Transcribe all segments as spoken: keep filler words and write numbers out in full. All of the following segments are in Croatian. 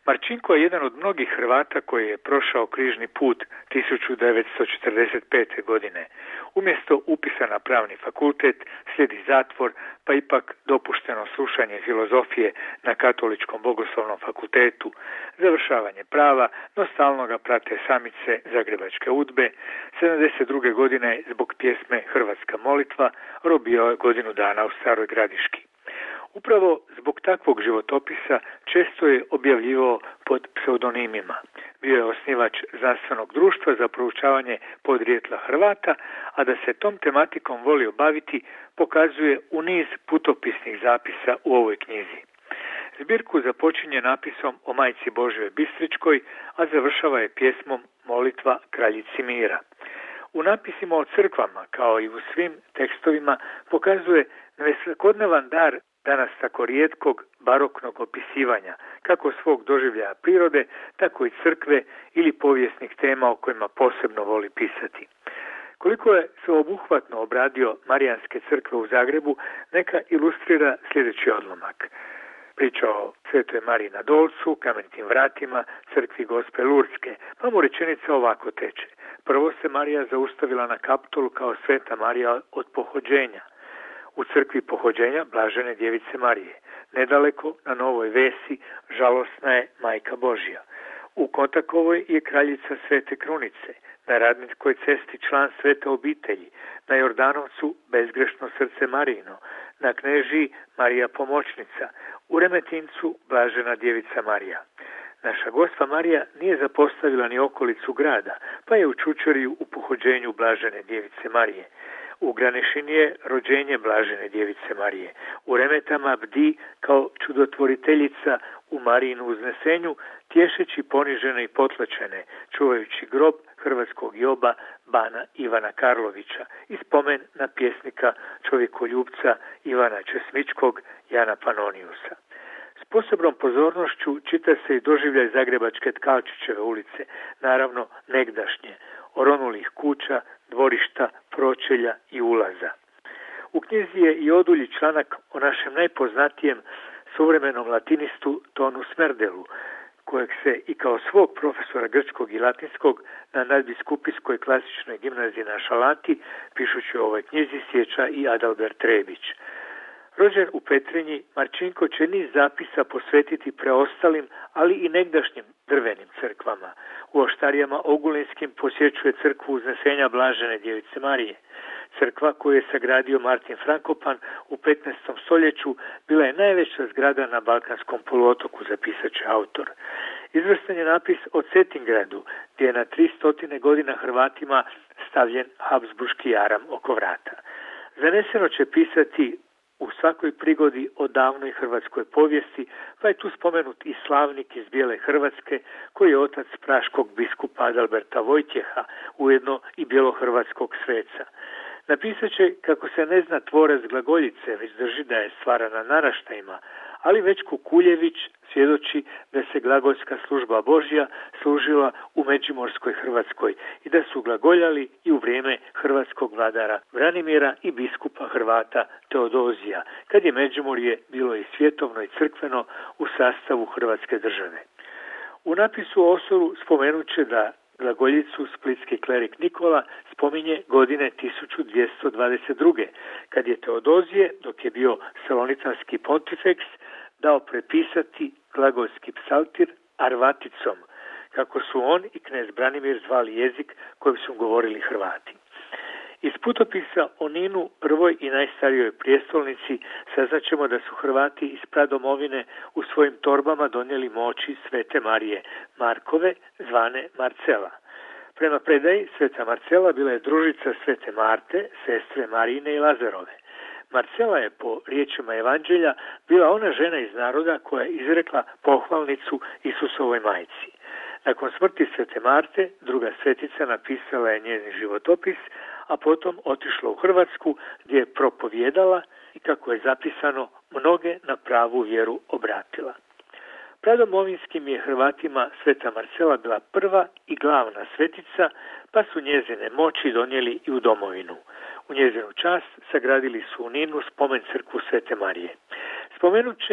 Marčinko je jedan od mnogih Hrvata koji je prošao križni put tisuću devetsto četrdeset pete. godine. Umjesto upisa na pravni fakultet slijedi zatvor, pa ipak dopušteno slušanje filozofije na Katoličkom bogoslovnom fakultetu, završavanje prava, no stalno ga prate samice Zagrebačke udbe. sedamdeset druge. godine zbog pjesme Hrvatska molitva robio je godinu dana u Staroj Gradiški. Upravo zbog takvog životopisa često je objavljivao pod pseudonimima. Bio je osnivač znanstvenog društva za proučavanje podrijetla Hrvata, a da se tom tematikom volio baviti pokazuje u niz putopisnih zapisa u ovoj knjizi. Zbirku započinje napisom o Majci Božjoj Bistričkoj, a završava je pjesmom Molitva kraljici mira. U napisima o crkvama, kao i u svim tekstovima, pokazuje nesvakodnevan dar danas tako rijetkog baroknog opisivanja, kako svog doživljaja prirode, tako i crkve ili povijesnih tema o kojima posebno voli pisati. Koliko je sveobuhvatno obradio Marijanske crkve u Zagrebu, neka ilustrira sljedeći odlomak. Priča o Svetoj Mariji na Dolcu, Kamenitim vratima, crkvi Gospe Lurdske, pa mu rečenica ovako teče. Prvo se Marija zaustavila na Kaptolu kao Sveta Marija od pohođenja. U crkvi pohođenja Blažene Djevice Marije. Nedaleko na Novoj Vesi žalosna je Majka Božja. U Kontakovoj je kraljica Svete Krunice, na Radničkoj cesti član Svete obitelji, na Jordanovcu bezgrešno srce Marijino, na Knežiji Marija Pomoćnica, u Remetincu Blažena Djevica Marija. Naša Gospa Marija nije zapostavila ni okolicu grada, pa je u Čučoriju u pohođenju Blažene Djevice Marije. U Granešini je rođenje Blažene Djevice Marije. U Remetama bdi kao čudotvoriteljica u Marijinu uznesenju, tješeći ponižene i potlačene, čuvajući grob hrvatskog Joba bana Ivana Karlovića i spomen na pjesnika čovjekoljubca Ivana Česmičkog Jana Panoniusa. S posebnom pozornošću čita se i doživljaj Zagrebačke Tkalčićeve ulice, naravno negdašnje, oronulih kuća, dvorišta, pročelja i ulaza. U knjizi je i odulji članak o našem najpoznatijem suvremenom latinistu Tonu Smerdelu, kojeg se i kao svog profesora grčkog i latinskog na nadbiskupijskoj klasičnoj gimnaziji na Šalati, pišući o ovoj knjizi, sjeća i Adalbert Rebić. Rođen u Petrinji, Marčinko će niz zapisa posvetiti preostalim, ali i negdašnjim drvenim crkvama. U Oštarijama Ogulinskim posjećuje crkvu uznesenja Blažene Djevice Marije. Crkva koju je sagradio Martin Frankopan u petnaestom stoljeću bila je najveća zgrada na Balkanskom poluotoku, zapisat će autor. Izvrstan je napis o Cetingradu, gdje je na tristotine godina Hrvatima stavljen Habsburški jaram oko vrata. Zaneseno će pisati u svakoj prigodi o davnoj hrvatskoj povijesti, pa je tu spomenut i slavnik iz Bijele Hrvatske, koji je otac praškog biskupa Adalberta Vojtjeha, ujedno i bjelohrvatskog sveca. Napisat će kako se ne zna tvorac glagoljice, već drži da je stvarana naraštajima, ali već Kukuljević svjedoči da se glagoljska služba Božja služila u Međimorskoj Hrvatskoj i da su glagoljali i u vrijeme hrvatskog vladara Branimira i biskupa Hrvata Teodozija, kad je Međimorje bilo i svjetovno i crkveno u sastavu Hrvatske države. U napisu o Osoru spomenut će da glagoljicu splitski klerik Nikola spominje godine tisuću dvjesto dvadeset druge. kad je Teodozije, dok je bio salonitanski pontifeks, dao prepisati glagolski psaltir Arvaticom, kako su on i knez Branimir zvali jezik kojim su govorili Hrvati. Iz putopisa o Ninu, prvoj i najstarijoj prijestolnici, saznaćemo da su Hrvati iz pradomovine u svojim torbama donijeli moći Svete Marije Markove, zvane Marcela. Prema predaji, Sveta Marcela bila je družica Svete Marte, sestre Marine i Lazarove. Marcela je, po riječima Evanđelja, bila ona žena iz naroda koja je izrekla pohvalnicu Isusovoj majci. Nakon smrti Svete Marte, druga svetica napisala je njezin životopis, a potom otišla u Hrvatsku gdje je propovjedala i, kako je zapisano, mnoge na pravu vjeru obratila. Pradomovinskim je Hrvatima Sveta Marcela bila prva i glavna svetica, pa su njezine moći donijeli i u domovinu. U njezinu čast sagradili su u Ninu spomen crkvu Svete Marije. Spomenut će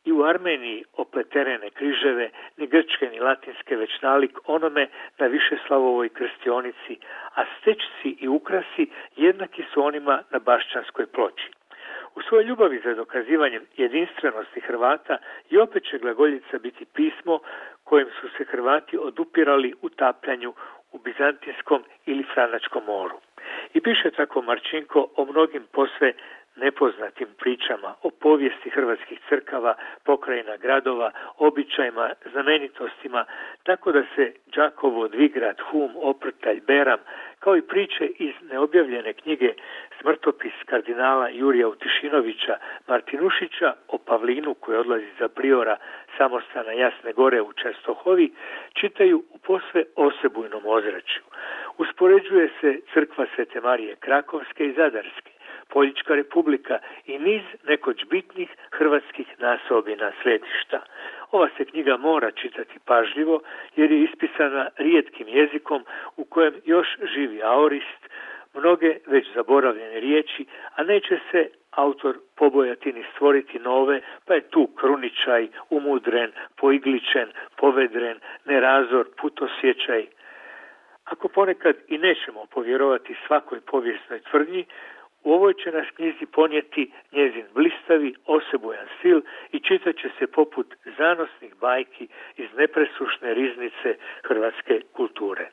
i u Armeniji opleterene križeve, ni grčke ni latinske, već nalik onome na Višeslavovoj krstionici, a stečci i ukrasi jednaki su onima na Bašćanskoj ploči. U svojoj ljubavi za dokazivanjem jedinstvenosti Hrvata i opet će glagoljica biti pismo kojim su se Hrvati odupirali utapljanju u Bizantinskom ili Franačkom moru. I piše tako Marčinko o mnogim posve nepoznatim pričama, o povijesti hrvatskih crkava, pokrajina gradova, običajima, znamenitostima, tako da se Đakovo, Dvigrad, Hum, Oprtalj, Beram, kao i priče iz neobjavljene knjige Smrtopis kardinala Jurija Utišinovića Martinušića o Pavlinu koji odlazi za priora samostana Jasne Gore u Čerstohovi, čitaju u posve osebujnom ozračju. Uspoređuje se crkva Svete Marije Krakovske i Zadarske, Poljička republika i niz nekoć bitnih hrvatskih nasobina svetišta. Ova se knjiga mora čitati pažljivo jer je ispisana rijetkim jezikom u kojem još živi aorist, mnoge već zaboravljene riječi, a neće se autor pobojati ni stvoriti nove, pa je tu kruničaj, umudren, poigličen, povedren, nerazor, putosjećaj. Ako ponekad i nećemo povjerovati svakoj povijesnoj tvrdnji, u ovoj će nas knjizi ponijeti njezin blistavi, osebujan stil i čitat će se poput zanosnih bajki iz nepresušne riznice hrvatske kulture.